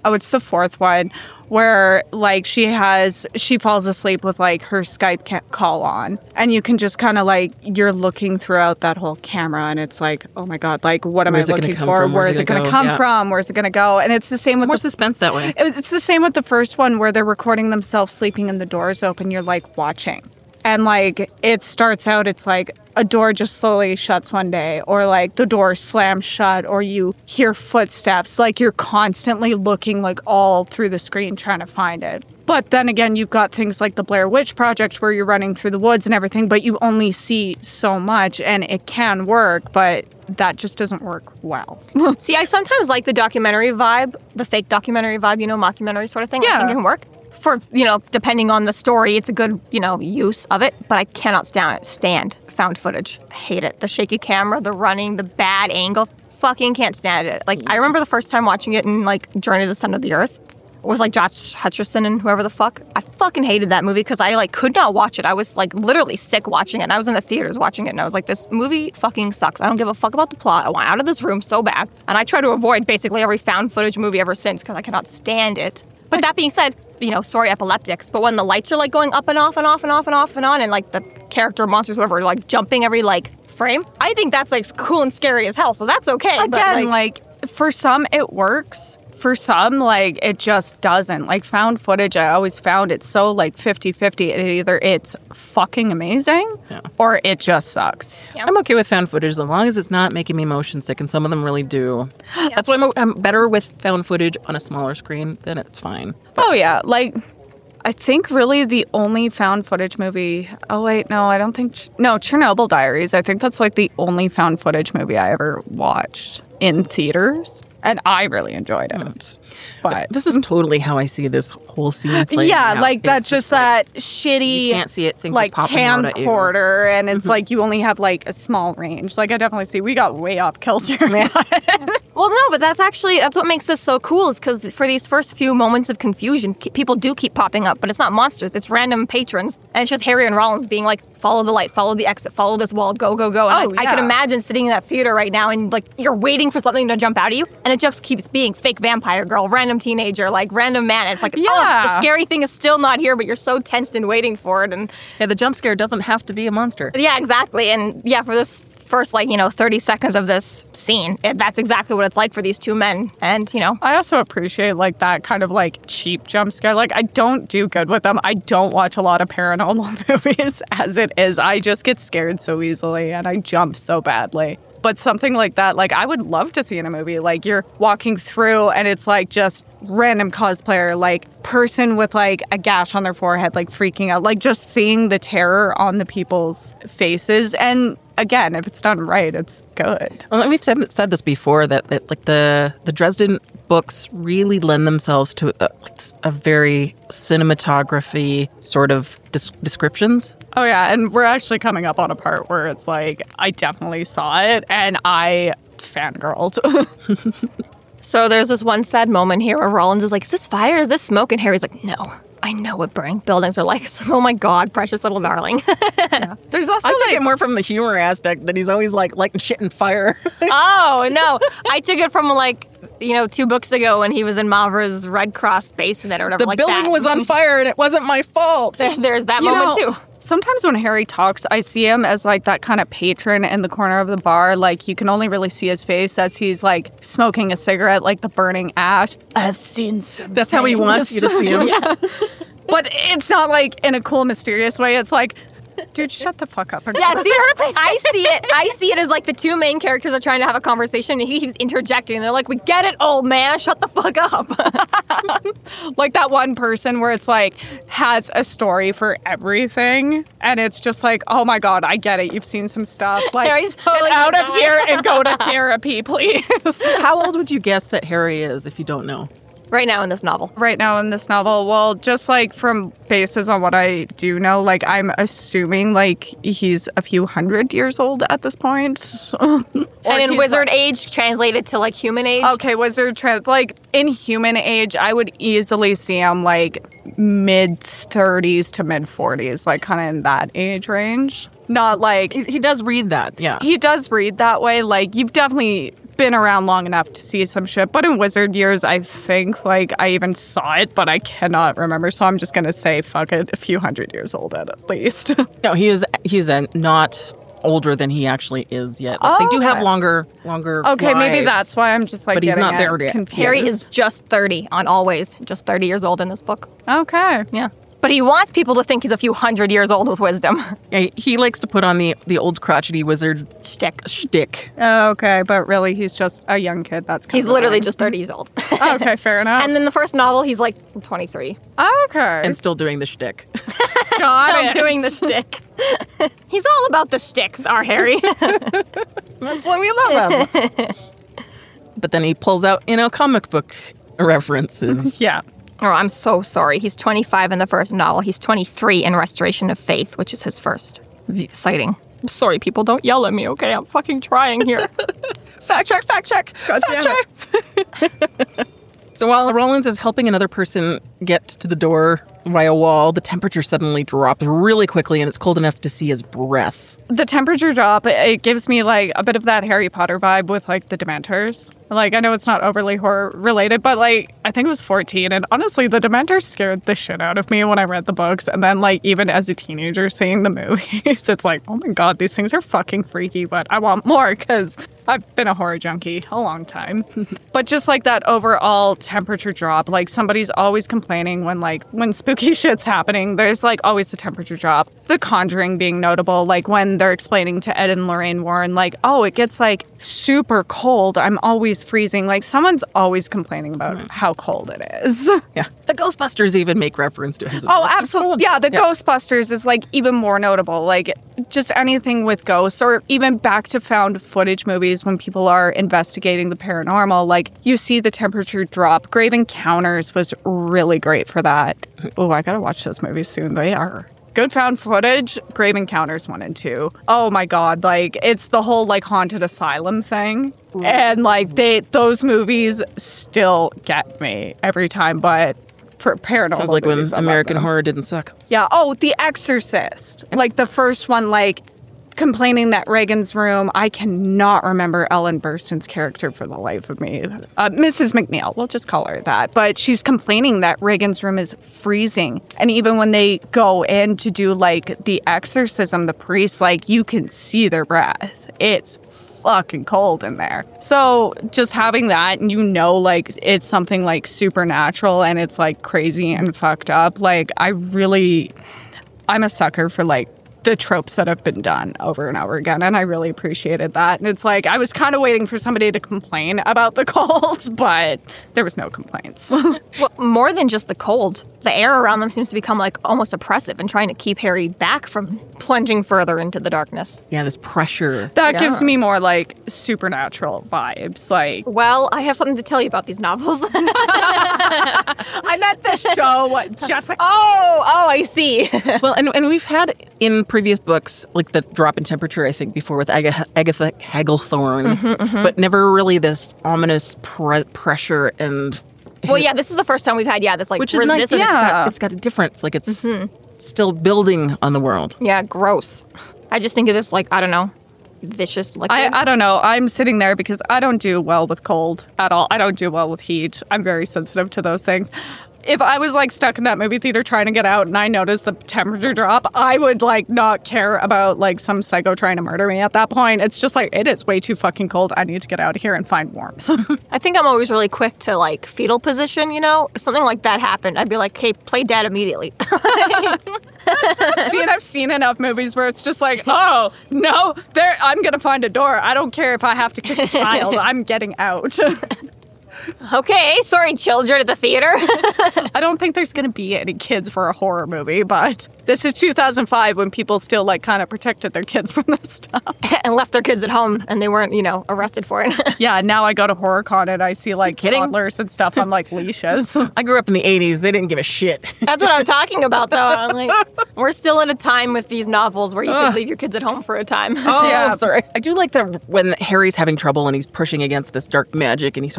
oh, it's the fourth one where like she has, she falls asleep with like her Skype ca- call on, and you can just kind of like, you're looking throughout that whole camera and it's like, oh my God, like what am Where's I it gonna looking come for? from? Where Where's is it it going to gonna come go? Yeah. from? Where's it going to go? And it's the same with More the suspense that way. It's the same with the first one where they're recording themselves sleeping and the doors open. You're like watching. And like it starts out, it's like a door just slowly shuts one day, or like the door slams shut, or you hear footsteps. Like you're constantly looking like all through the screen trying to find it. But then again, you've got things like the Blair Witch Project where you're running through the woods and everything, but you only see so much, and it can work, but that just doesn't work well. See, I sometimes like the documentary vibe, the fake documentary vibe, you know, mockumentary sort of thing. Yeah. I think it can work. For, you know, depending on the story, it's a good, you know, use of it. But I cannot stand, stand found footage. I hate it. The shaky camera, the running, the bad angles. Fucking can't stand it. Like, I remember the first time watching it in, like, Journey to the Center of the Earth. It was, like, Josh Hutcherson and whoever the fuck. I fucking hated that movie because I, like, could not watch it. I was, like, literally sick watching it. And I was in the theaters watching it. And I was like, this movie fucking sucks. I don't give a fuck about the plot. I want out of this room so bad. And I try to avoid basically every found footage movie ever since because I cannot stand it. But that being said, you know, sorry, epileptics, but when the lights are like going up and off and off and off and off and on, and like the character monsters, whatever, are like jumping every like frame, I think that's like cool and scary as hell. So that's okay. Again, but, like, like for some it works. For some, like, it just doesn't. Like, found footage, I always found it so, like, fifty-fifty. It either it's fucking amazing Yeah. or it just sucks. Yeah. I'm okay with found footage as long as it's not making me motion sick, and some of them really do. That's why I'm, I'm better with found footage on a smaller screen, then it's fine. Oh, yeah. Like, I think really the only found footage movie... Oh, wait, no, I don't think... Ch- no, Chernobyl Diaries. I think that's, like, the only found footage movie I ever watched in theaters. And I really enjoyed it. But This is totally how I see this whole scene playing yeah, out. like It's that's just like, that shitty, you can't see it, things are like popping out at you. camcorder, and it's like you only have like a small range. Like I definitely see we got way off kilter. Well, no, but that's actually, that's what makes this so cool is because for these first few moments of confusion, ke- people do keep popping up, but it's not monsters, it's random patrons. And it's just Harry and Rollins being like, follow the light, follow the exit, follow this wall, go, go, go. And Oh, I, I can yeah. imagine sitting in that theater right now and like, you're waiting for something to jump out at you, and it just keeps being fake vampire girl, random teenager, like random man. It's like, oh, Yeah. the scary thing is still not here, but you're so tensed and waiting for it. And Yeah, the jump scare doesn't have to be a monster. yeah, exactly. And yeah, for this first, like, you know, thirty seconds of this scene, it, that's exactly what it's like for these two men. And, you know, I also appreciate like that kind of like cheap jump scare. Like I don't do good with them. I don't watch a lot of paranormal movies as it is. I just get scared so easily and I jump so badly. But something like that, like I would love to see in a movie. Like you're walking through and it's like just random cosplayer, like person with like a gash on their forehead, like freaking out, like just seeing the terror on the people's faces. And again, if it's done right, it's good. Well, we've said, said this before that, that like the the Dresden books really lend themselves to a, like, a very cinematography sort of des- descriptions. Oh, yeah. And we're actually coming up on a part where it's like, I definitely saw it and I fangirled. so there's this one sad moment here where Rollins is like, is this fire? Is this smoke? And Harry's like, no, I know what burning buildings are like. Oh my God, precious little darling. There's also I took like- it more from the humor aspect that he's always like lighting shit in fire. Oh, no. I took it from like, you know, two books ago when he was in Malvera's Red Cross basement or whatever The like building that. was on fire and it wasn't my fault. There- There's that You moment know, too. Sometimes when Harry talks, I see him as like that kind of patron in the corner of the bar. Like you can only really see his face as he's like smoking a cigarette, like the burning ash. I've seen some. That's how he wants you to see him. Yeah. But it's not like in a cool, mysterious way. It's like, dude, shut the fuck up. Yeah, see, I see it. I see it as like the two main characters are trying to have a conversation, and he keeps interjecting. And they're like, "We get it, old man. Shut the fuck up." Like that one person where it's like has a story for everything, and it's just like, oh my God, I get it. You've seen some stuff. Like, Harry's totally get out of gonna here and go to therapy, please. How old would you guess that Harry is if you don't know? Right now in this novel. Right now in this novel, well, just like from basis on what I do know, like I'm assuming like he's a few hundred years old at this point. And in he's wizard like- age, translated to like human age. Okay, wizard trans like in human age, I would easily see him like mid thirties to mid forties, like kind of in that age range. Not like He, he does read that, yeah. he does read that way. Like you've definitely been around long enough to see some shit. But in wizard years, I think, like, I even saw it, but I cannot remember. So I'm just going to say, fuck it, a few hundred years old at least. No, he is he's a not older than he actually is yet. Like, Oh, they do have okay. longer longer Okay, maybe lives. that's why I'm just, like, But he's getting not it there yet. confused. Harry is just thirty on Always, just thirty years old in this book. Okay. Yeah. But he wants people to think he's a few hundred years old with wisdom. Yeah, he likes to put on the, the old crotchety wizard Shtick. shtick. Okay, but really, he's just a young kid. That's kind He's of literally lame. just thirty years old. Okay, fair enough. And then the first novel, he's like twenty-three. Okay. And still doing the shtick. Got Still it. doing the shtick. He's all about the shticks, our Harry. That's why we love him. But then he pulls out, you know, comic book references. Yeah. Oh, I'm so sorry. He's twenty-five in the first novel. He's twenty-three in Restoration of Faith, which is his first v- sighting. I'm sorry, people. Don't yell at me, okay? I'm fucking trying here. Fact check, fact check, God fact damn check. So while Rollins is helping another person get to the door via a wall, the temperature suddenly drops really quickly and it's cold enough to see his breath. The temperature drop, it- it gives me like a bit of that Harry Potter vibe with like the Dementors. Like, I know it's not overly horror related, but like, I think it was fourteen. And honestly, the Dementors scared the shit out of me when I read the books. And then, like, even as a teenager seeing the movies, it's like, oh my God, these things are fucking freaky, but I want more because I've been a horror junkie a long time. But just like that overall temperature drop, like somebody's always complaining when like, when spooky shit's happening, there's like always the temperature drop. The Conjuring being notable, like when they're explaining to Ed and Lorraine Warren, like, oh, it gets like super cold. I'm always freezing. Like, someone's always complaining about mm. how cold it is. Yeah. The Ghostbusters even make reference to his. Oh, absolutely. Yeah, the yeah. Ghostbusters is like even more notable. Like, just anything with ghosts, or even back to found footage movies when people are investigating the paranormal, like you see the temperature drop. Grave Encounters was really great for that. Oh, I gotta watch those movies soon. They are good found footage. Grave Encounters one and two. Oh my God, like it's the whole like haunted asylum thing. Ooh. And like they those movies still get me every time, but for paranormal sounds like movies, when American Horror didn't suck. Yeah. Oh, The Exorcist. Like the first one, like complaining that Reagan's room. I cannot remember Ellen Burstyn's character for the life of me. Uh, Missus McNeil, we'll just call her that. But she's complaining that Reagan's room is freezing. And even when they go in to do like the exorcism, the priest, like you can see their breath. It's fucking cold in there. So just having that, and you know, like it's something like supernatural and it's like crazy and fucked up. Like I really, I'm a sucker for like the tropes that have been done over and over again, and I really appreciated that. And it's like I was kind of waiting for somebody to complain about the cold, but there was no complaints. Well, more than just the cold, the air around them seems to become like almost oppressive and trying to keep Harry back from plunging further into the darkness. Yeah, this pressure. That Yeah. gives me more like supernatural vibes. Like, Well, I have something to tell you about these novels. I'm at the show, Jessica. Oh, oh, I see. Well, and, and we've had in previous books, like the drop in temperature, I think, before with Ag- Agatha Hagglethorne, Mm-hmm, mm-hmm. but never really this ominous pre- pressure and... Well, yeah, this is the first time we've had, yeah, this like Which is nice. resistance. That it's, Yeah. got, it's got a difference. Like it's Mm-hmm. still building on the world. Yeah, gross. I just think of this like, I don't know, vicious liquid. I, I don't know. I'm sitting there because I don't do well with cold at all. I don't do well with heat. I'm very sensitive to those things. If I was like stuck in that movie theater trying to get out and I noticed the temperature drop, I would like not care about like some psycho trying to murder me at that point. It's just like, it is way too fucking cold. I need to get out of here and find warmth. I think I'm always really quick to like fetal position, you know? If something like that happened, I'd be like, hey, play dead immediately. See, and I've seen enough movies where it's just like, oh, no, there, I'm going to find a door. I don't care if I have to kick a child. I'm getting out. Okay, sorry, children at the theater. I don't think there's going to be any kids for a horror movie, but this is two thousand five when people still like kind of protected their kids from this stuff. And left their kids at home and they weren't, you know, arrested for it. Yeah, now I go to HorrorCon and I see like Kidding? toddlers and stuff on like leashes. I grew up in the eighties. They didn't give a shit. That's what I'm talking about, though. I'm like, we're still in a time with these novels where you could leave your kids at home for a time. Oh, Yeah. sorry. I do like that when Harry's having trouble and he's pushing against this dark magic and he sort of explains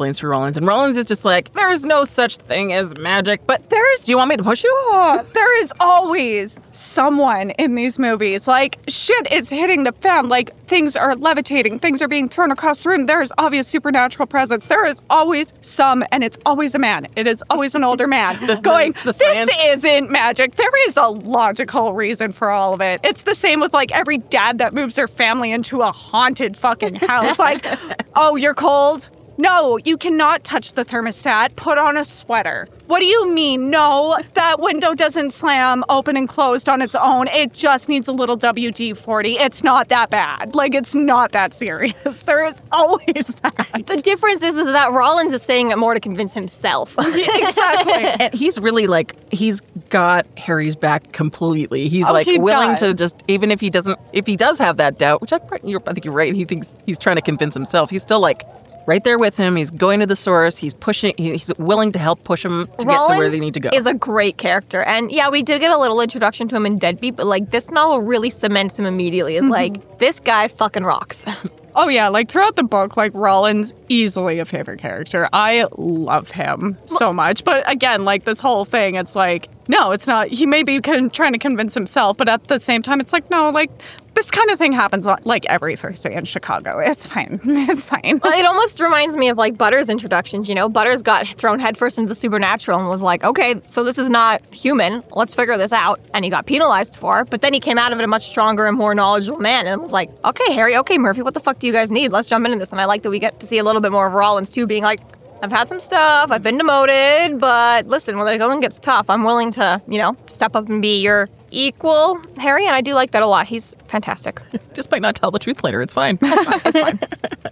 explains to Rollins, and Rollins is just like, there's no such thing as magic, but there's, do you want me to push you? Oh, there is always someone in these movies. Like, shit is hitting the fan. Like, things are levitating. Things are being thrown across the room. There is obvious supernatural presence. There is always some, and it's always a man. It is always an older man going, the science. This isn't magic. There is a logical reason for all of it. It's the same with, like, every dad that moves their family into a haunted fucking house. Like, oh, you're cold? No, you cannot touch the thermostat. Put on a sweater. What do you mean? No, that window doesn't slam open and closed on its own. It just needs a little W D forty. It's not that bad. Like, it's not that serious. There is always that. The difference is, is that Rollins is saying it more to convince himself. Exactly. And he's really like, he's got Harry's back completely. He's Oh, like he willing does. to just, even if he doesn't, if he does have that doubt, which I, you're, I think you're right, he thinks he's trying to convince himself. He's still like right there with him. He's going to the source. He's pushing, he's willing to help push him to Rollins get to where they need to go. is a great character. And yeah, we did get a little introduction to him in Deadbeat, but like this novel really cements him immediately as like, this guy fucking rocks. Oh, yeah, like throughout the book, like Rollins, easily a favorite character. I love him so much. But again, like this whole thing, it's like, no, it's not. He may be con- trying to convince himself, but at the same time, it's like, no, like this kind of thing happens like every Thursday in Chicago. It's fine. It's fine. Well, it almost reminds me of like Butter's introductions, you know? Butters got thrown headfirst into the supernatural and was like, okay, so this is not human. Let's figure this out. And he got penalized for it. But then he came out of it a much stronger and more knowledgeable man and was like, okay, Harry, okay, Murphy, what the fuck do you guys need? Let's jump into this. And I like that we get to see a little bit more of Rollins too, being like, I've had some stuff, I've been demoted, but listen, when the going gets tough, I'm willing to, you know, step up and be your equal, Harry, and I do like that a lot. He's fantastic. Just might not tell the truth later. It's fine. That's fine. It's fine.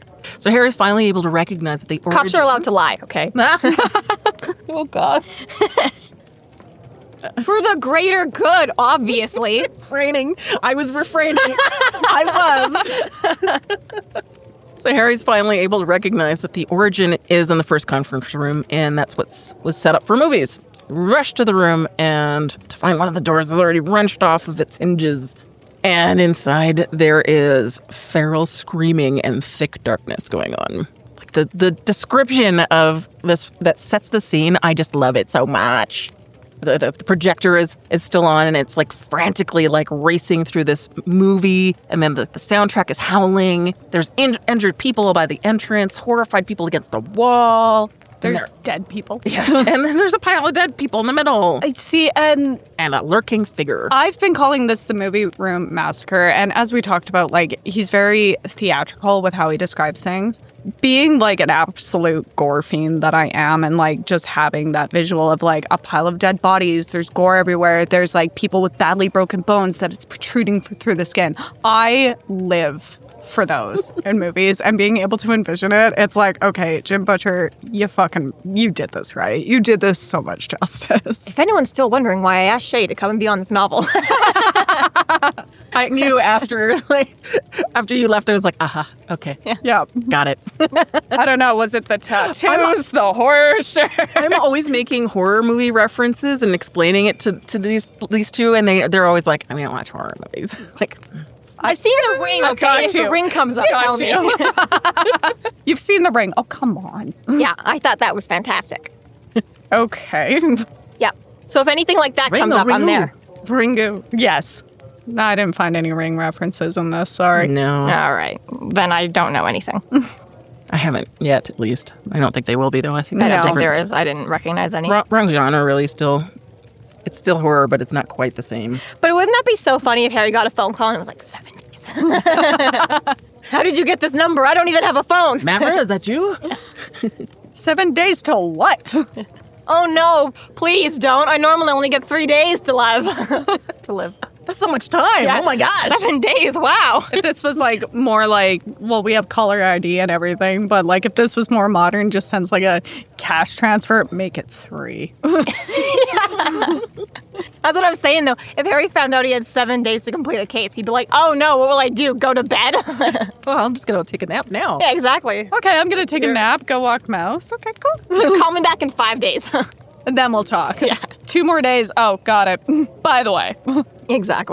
So Harry's finally able to recognize that the origin... Cops are allowed to lie, okay? Oh, God. For the greater good, obviously. Refraining. I was refraining. I was. So Harry's finally able to recognize that the origin is in the first conference room, and that's what was set up for movies. Rush to the room, and to find one of the doors is already wrenched off of its hinges. And inside there is feral screaming and thick darkness going on. Like the, the description of this that sets the scene, I just love it so much. The, the, the projector is, is still on, and it's like frantically like racing through this movie. And then the, the soundtrack is howling. There's in, injured people by the entrance, horrified people against the wall. There's dead people. Yes, and then there's a pile of dead people in the middle. I see, and And a lurking figure. I've been calling this the movie room massacre, and as we talked about, like, he's very theatrical with how he describes things. Being, like, an absolute gore fiend that I am, and, like, just having that visual of, like, a pile of dead bodies, there's gore everywhere, there's, like, people with badly broken bones that it's protruding through the skin. I live for those in movies, and being able to envision it, it's like, okay, Jim Butcher, you fucking, you did this right. You did this so much justice. If anyone's still wondering why I asked Shay to come and be on this novel. I knew after, like, after you left, I was like, aha, okay, Yeah. got it. I don't know, was it the tattoos, the horror shirt? I'm always making horror movie references and explaining it to, to these these two, and they they're always like, I mean, I don't watch horror movies. Like, I've seen The Ring, I okay? got If you. The Ring comes up, Got tell me. you. You've seen The Ring. Oh, come on. Yeah, I thought that was fantastic. Okay. Yeah. So if anything like that Ringo, comes up, I'm Ringo. there. Ringo. Yes. No, I didn't find any Ring references in this. Sorry. no, All right. Then I don't know anything. I haven't yet, at least. I don't think they will be, though. I think I that's don't think different. there is. I didn't recognize any. Wrong, wrong genre, really, still. It's still horror, but it's not quite the same. But wouldn't that be so funny if Harry got a phone call and it was like, seven days? How did you get this number? I don't even have a phone. Mavra, is that you? Seven days to what? Oh, no. Please don't. I normally only get three days to live. to live. That's so much time. Yeah. Oh, my gosh. Seven days. Wow. If this was like more like, well, we have caller I D and everything, but like if this was more modern, just sends like a cash transfer, make it three. That's what I'm saying, though. If Harry found out he had seven days to complete a case, he'd be like, oh, no, what will I do? Go to bed? Well, I'm just going to take a nap now. Yeah, exactly. Okay, I'm going to take a nap, go walk mouse. Okay, cool. Call me back in five days. And then we'll talk. Yeah. Two more days. Oh, got it. By the way. Exactly.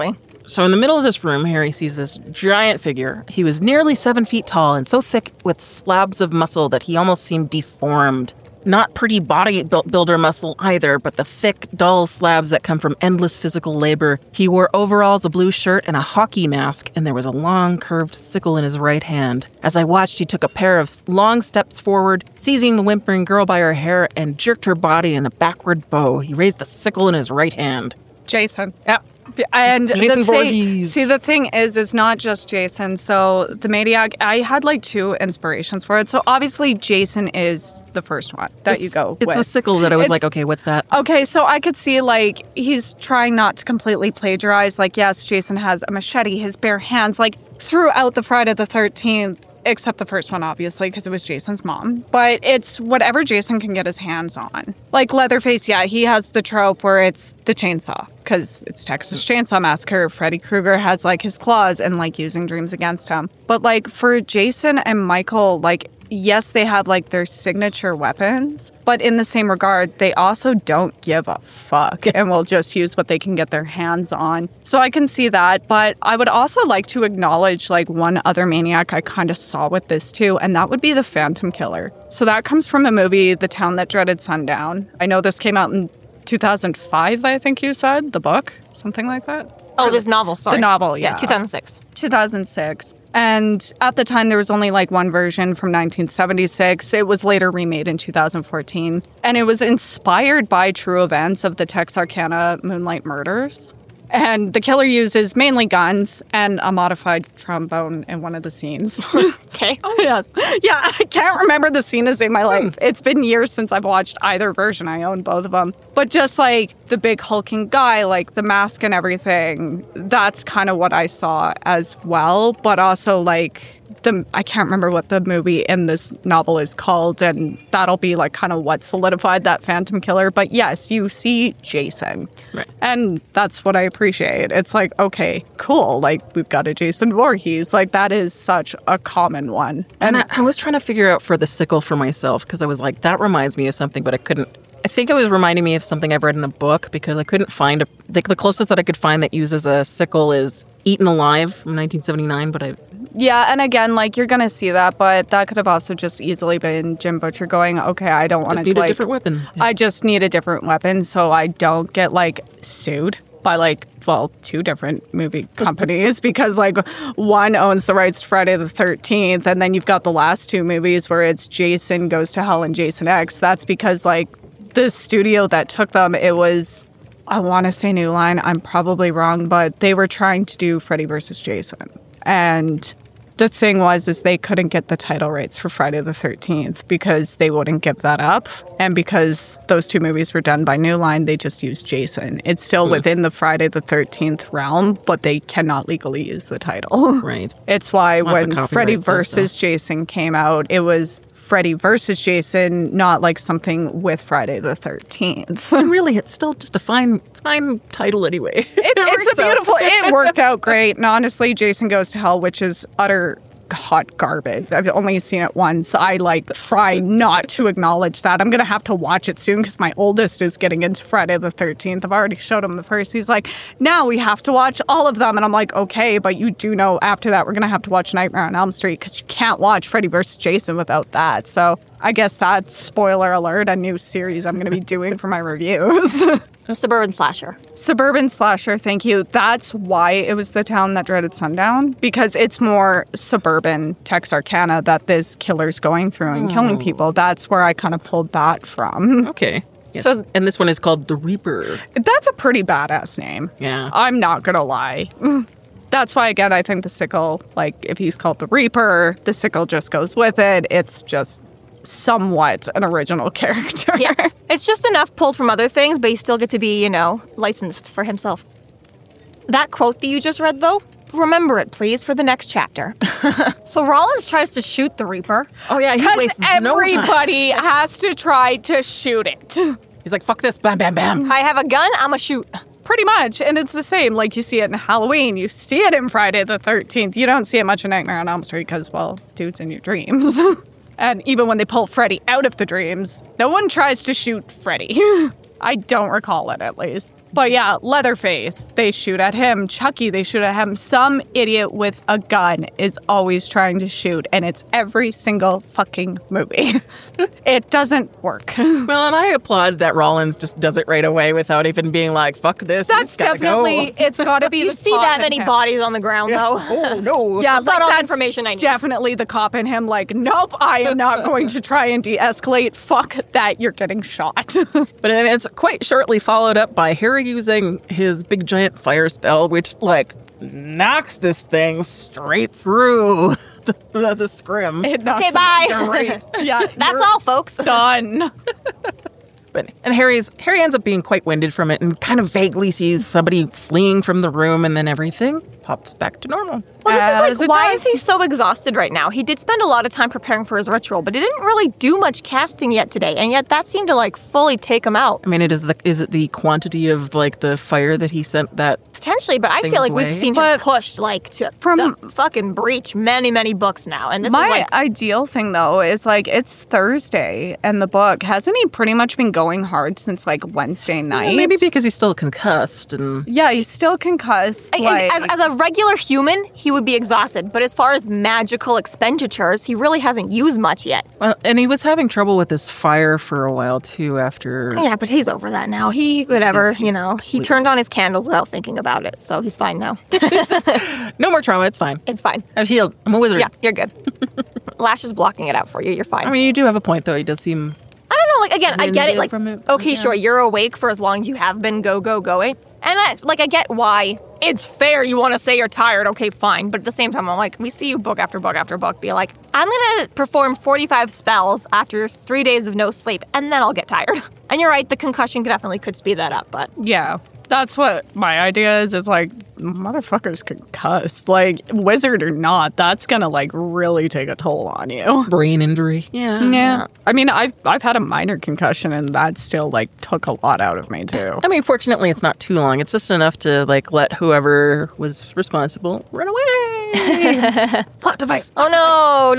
So in the middle of this room, Harry sees this giant figure. He was nearly seven feet tall and so thick with slabs of muscle that he almost seemed deformed. Not pretty bodybuilder muscle either, but the thick, dull slabs that come from endless physical labor. He wore overalls, a blue shirt, and a hockey mask, and there was a long, curved sickle in his right hand. As I watched, he took a pair of long steps forward, seizing the whimpering girl by her hair, and jerked her body in a backward bow. He raised the sickle in his right hand. Jason. Yeah. And Jason the thing, Voorhees. see, the thing is, it's not just Jason. So the Maniac, I had like two inspirations for it. So obviously, Jason is the first one that It's- you go It's with. the sickle that I was It's- like, okay, what's that? Okay, so I could see like he's trying not to completely plagiarize. Like, yes, Jason has a machete, his bare hands, like throughout the Friday the thirteenth, except the first one, obviously, because it was Jason's mom. But it's whatever Jason can get his hands on. Like Leatherface, yeah, he has the trope where it's the chainsaw, because it's Texas Chainsaw Massacre. Freddy Krueger has like his claws and like using dreams against him. But like for Jason and Michael, like, yes, they have like their signature weapons, but in the same regard, they also don't give a fuck and will just use what they can get their hands on. So I can see that, but I would also like to acknowledge like one other maniac I kind of saw with this too, and that would be the Phantom Killer. So that comes from a movie, The Town That Dreaded Sundown. I know this came out in two thousand five, I think you said, the book, something like that. Oh, this novel, sorry. The novel, yeah. two thousand six. two thousand six. And at the time, there was only like one version from nineteen seventy-six. It was later remade in two thousand fourteen. And it was inspired by true events of the Texarkana Moonlight Murders. And the killer uses mainly guns and a modified trombone in one of the scenes. Okay. Oh, yes. Yeah, I can't remember the scene as in my life. It's been years since I've watched either version. I own both of them. But just like the big hulking guy, like the mask and everything, that's kind of what I saw as well. But also like the, I can't remember what the movie in this novel is called. And that'll be like kind of what solidified that Phantom Killer. But yes, you see Jason. Right. And that's what I appreciate. It's like, okay, cool. Like we've got a Jason Voorhees. Like that is such a common one. And I, I was trying to figure out for the sickle for myself because I was like, that reminds me of something, but I couldn't. I think it was reminding me of something I've read in a book because I couldn't find a. Like the closest that I could find that uses a sickle is Eaten Alive from nineteen seventy-nine, but I. Yeah, and again, like you're gonna see that, but that could have also just easily been Jim Butcher going, okay, I don't want Just to need like, a different weapon. Yeah. I just need a different weapon so I don't get like sued by like, well, two different movie companies because like one owns the rights to Friday the thirteenth and then you've got the last two movies where it's Jason Goes to Hell and Jason X. That's because like the studio that took them, it was, I want to say New Line, I'm probably wrong, but they were trying to do Freddy versus Jason. And the thing was, is they couldn't get the title rights for Friday the thirteenth because they wouldn't give that up. And because those two movies were done by New Line, they just used Jason. It's still mm. within the Friday the thirteenth realm, but they cannot legally use the title. Right. It's why Lots when Freddy stuff, versus so. Jason came out, it was Freddy versus Jason, not like something with Friday the thirteenth. And really, it's still just a fine, fine title anyway. It, it's a beautiful, it worked out great. And honestly, Jason Goes to Hell, which is utter hot garbage. I've only seen it once. I like try not to acknowledge that. I'm going to have to watch it soon because my oldest is getting into Friday the thirteenth. I've already showed him the first. He's like, now we have to watch all of them. And I'm like, okay, but you do know after that we're going to have to watch Nightmare on Elm Street because you can't watch Freddy versus Jason without that. So I guess that's, spoiler alert, a new series I'm going to be doing for my reviews. Suburban slasher. Suburban slasher, thank you. That's why it was The Town That Dreaded Sundown, because it's more suburban Texarkana that this killer's going through and oh. killing people. That's where I kind of pulled that from. Okay. Yes. So, and this one is called The Reaper. That's a pretty badass name. Yeah. I'm not going to lie. That's why, again, I think the sickle, like, if he's called The Reaper, the sickle just goes with it. It's just somewhat an original character. Yeah. It's just enough pulled from other things, but he still get to be, you know, licensed for himself. That quote that you just read, though, remember it, please, for the next chapter. So Rollins tries to shoot the Reaper. Oh, yeah, he wastes no time. Everybody has to try to shoot it. He's like, fuck this, bam, bam, bam. I have a gun, I'm a shoot. Pretty much, and it's the same. Like, you see it in Halloween, you see it in Friday the thirteenth. You don't see it much in Nightmare on Elm Street because, well, dude's in your dreams. And even when they pull Freddy out of the dreams, no one tries to shoot Freddy. I don't recall it, at least. But yeah, Leatherface, they shoot at him. Chucky, they shoot at him. Some idiot with a gun is always trying to shoot, and it's every single fucking movie. It doesn't work. Well, and I applaud that Rollins just does it right away without even being like, fuck this. That's definitely, go. It's got to be You the see cop that in many him. bodies on the ground, though. Oh, no. Yeah, I've got but all the that's information I need. definitely the cop in him like, nope, I am not going to try and de-escalate. Fuck that, you're getting shot. But then it's quite shortly followed up by Harry using his big giant fire spell, which, like, knocks this thing straight through the, the, the scrim. It knocks Okay, him bye. straight. Yeah, That's you're all, folks. done. But, and Harry's Harry ends up being quite winded from it and kind of vaguely sees somebody fleeing from the room, and then everything pops back to normal. Well, As this is it like, why does. is he so exhausted right now? He did spend a lot of time preparing for his ritual, but he didn't really do much casting yet today, and yet that seemed to like fully take him out. I mean, it is the is it the quantity of like the fire that he sent that Potentially, but I Things feel like away. we've seen him But pushed like to from- the fucking breach many, many books now, and this My is like ideal thing, though, is like it's Thursday and the book. Hasn't he pretty much been going hard since like Wednesday night? well, maybe because he's still concussed and Yeah, he's still concussed. As- Like, as, as a regular human, he would be exhausted. But as far as magical expenditures, he really hasn't used much yet. well, and he was having trouble with this fire for a while too after Yeah, but he's over that now. He, whatever, He's- he's you know, he completely- turned on his candles without thinking about it. So he's fine now. no more trauma, it's fine. It's fine. I've healed. I'm a wizard. Yeah, you're good. Lash is blocking it out for you. You're fine. I mean, you do have a point though. He does seem I don't know, like, again, I get it, Winded like, from it, okay, yeah. sure, you're awake for as long as you have been go, go, going. And, I, like, I get why it's fair you want to say you're tired, okay, fine. But at the same time, I'm like, we see you book after book after book be like, I'm going to perform forty-five spells after three days of no sleep, and then I'll get tired. And you're right, the concussion definitely could speed that up, but... yeah, that's what my idea is. Is like motherfuckers concussed, like wizard or not. That's gonna like really take a toll on you. brain injury. Yeah. Yeah, I mean, I've I've had a minor concussion, and that still like took a lot out of me too. I mean, fortunately, it's not too long. It's just enough to like let whoever was responsible run away. Plot device. Oh no,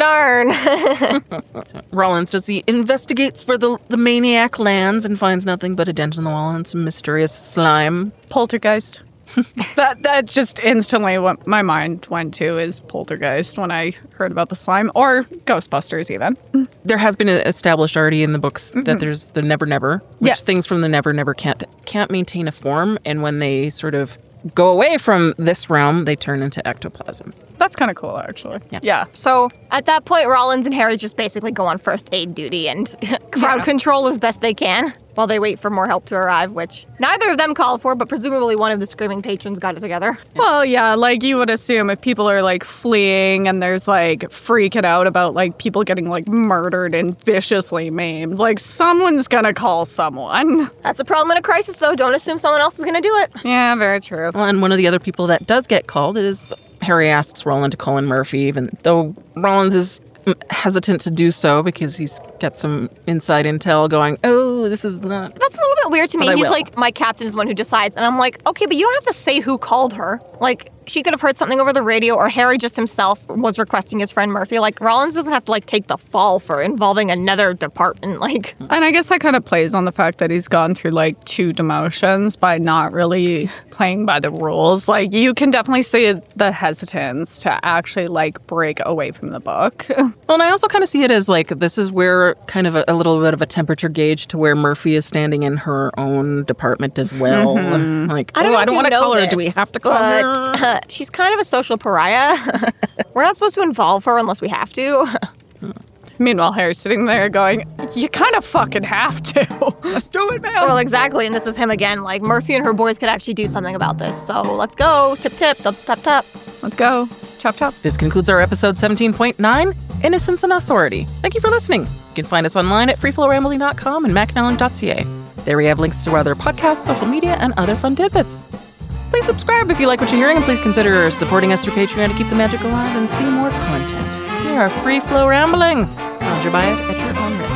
darn. Rollins does he investigates for the the maniac lands and finds nothing but a dent in the wall and some mysterious slime. Poltergeist. that that just instantly what my mind went to is Poltergeist when I heard about the slime, or Ghostbusters even. There has been established already in the books that there's the Never Never, which Yes. things from the Never Never can't can't maintain a form, and when they sort of go away from this realm, they turn into ectoplasm. That's kind of cool, actually. Yeah. yeah. So at that point, Rollins and Harry just basically go on first aid duty and crowd Yeah. control as best they can while they wait for more help to arrive, which neither of them called for, but presumably one of the screaming patrons got it together. Well, yeah, like you would assume if people are like fleeing and there's like freaking out about like people getting like murdered and viciously maimed, like someone's gonna call someone. That's the problem in a crisis, though. Don't assume someone else is going to do it. Yeah, very true. Well, and one of the other people that does get called is Harry asks Roland to call in Murphy, even though Rollins is hesitant to do so because he's got some inside intel going, oh, this is not... That's a little bit weird to me. But I He's will. like, my captain's the one who decides. And I'm like, okay, but you don't have to say who called her. Like, she could have heard something over the radio, or Harry just himself was requesting his friend Murphy. Like, Rollins doesn't have to, like, take the fall for involving another department. Like, And I guess that kind of plays on the fact that he's gone through like two demotions by not really playing by the rules. Like you can definitely see the hesitance to actually like break away from the book. Well, and I also kind of see it as like this is where kind of a, a little bit of a temperature gauge to where Murphy is standing in her own department as well. Like, I don't oh, know I if don't you want to know call her. this, Do we have to call but, her? uh, she's kind of a social pariah. We're not supposed to involve her unless we have to. Meanwhile, Harry's sitting there going, you kind of fucking have to. Let's do it, man. Well, exactly, and this is him again. Like, Murphy and her boys could actually do something about this. So let's go. Tip, tip, tap, tap, tap. Let's go. Chop, chop. This concludes our episode seventeen point nine, Innocence and Authority. Thank you for listening. You can find us online at free flow rambling dot com and macnallen dot c a. There we have links to our other podcasts, social media, and other fun tidbits. Please subscribe if you like what you're hearing, and please consider supporting us through Patreon to keep the magic alive and see more content. We are Free Flow Rambling. Conjure by it at your own risk.